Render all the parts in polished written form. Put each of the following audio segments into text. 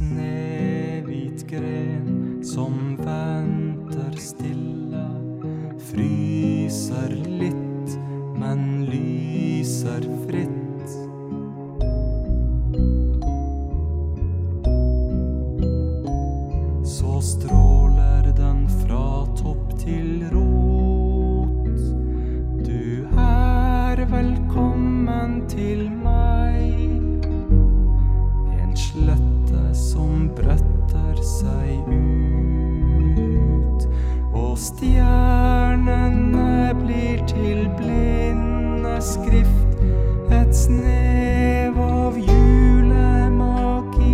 snehvit gren som venter stille, fryser litt, men lyser fritt. Så stråler den fra topp til rot. Du er velkommen til meg. En slette som bretter seg ut, og stjernene blir til blinde skrift, et snev av julemagi.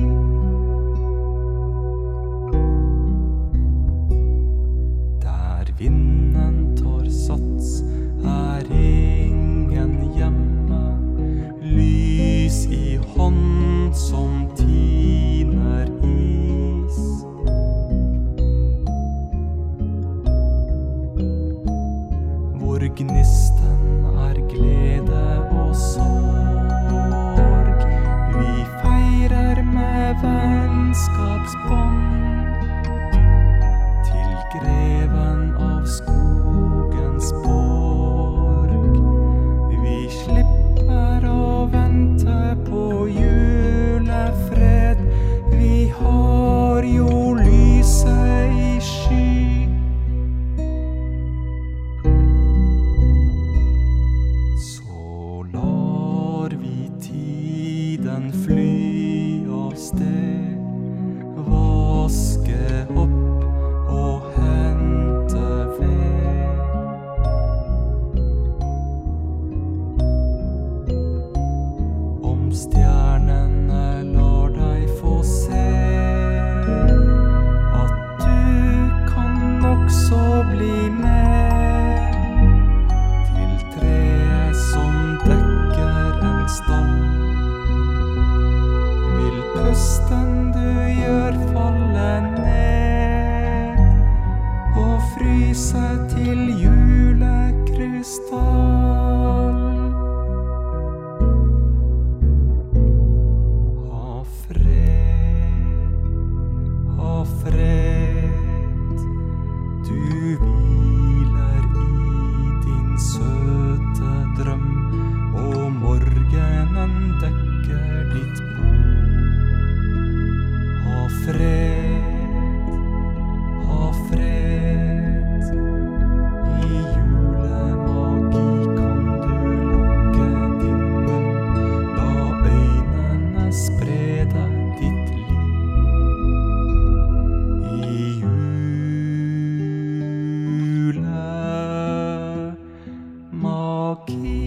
Der vinden tar sats, er ingen hjemme, lys i hånd som tiner is. Hvor gnisten er glede og sorg, vi feirer med vennskapsbånd. Til greven av skogens borg, vi slipper å vente på julefred, vi har jo lyset i sky. Så lar vi tiden fly av sted, vaske opp og hente ved. Om stjernene lar deg få se at du kan også bli med til treet som dekker en stall, vil pusten du gjør falle ned og fryse til julekrystall. Ha fred, du hviler i din søte drøm, og morgenen dekker ditt bord. Ha fred, i julemagi kan du lukke din munn, la øynene sprede ditt liv. I julemagi.